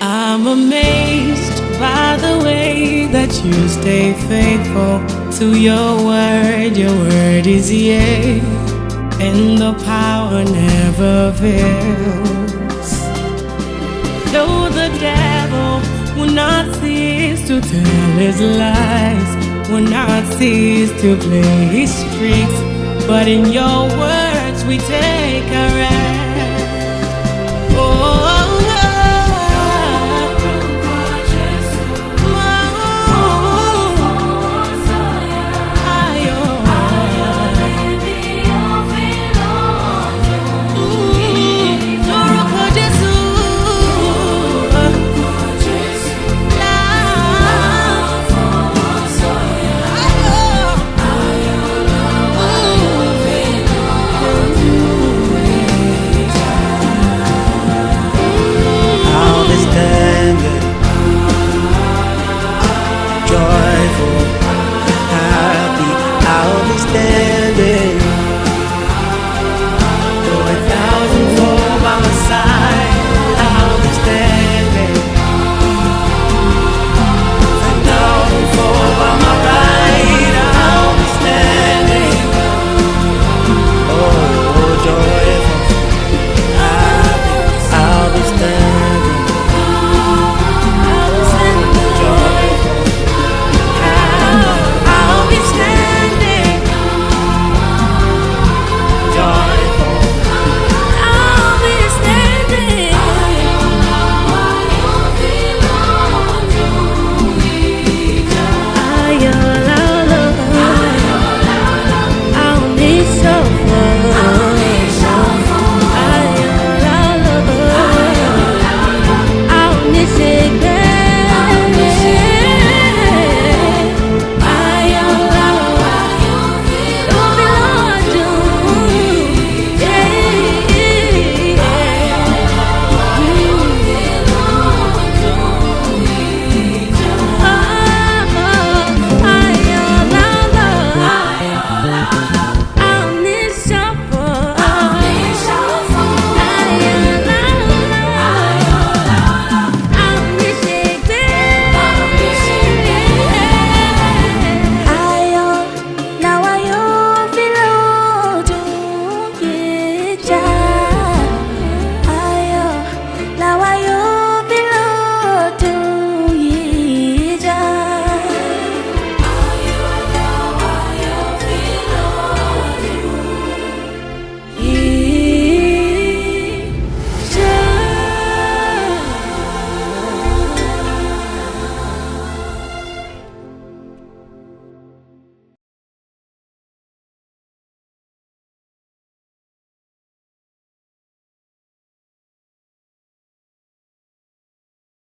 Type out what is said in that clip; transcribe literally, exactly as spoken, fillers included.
I'm amazed by the way that you stay faithful to your word. Your word is yea, and the power never fails. Though the devil will not cease to tell his lies, will not cease to play his tricks, but in your words we take a rest. Oh,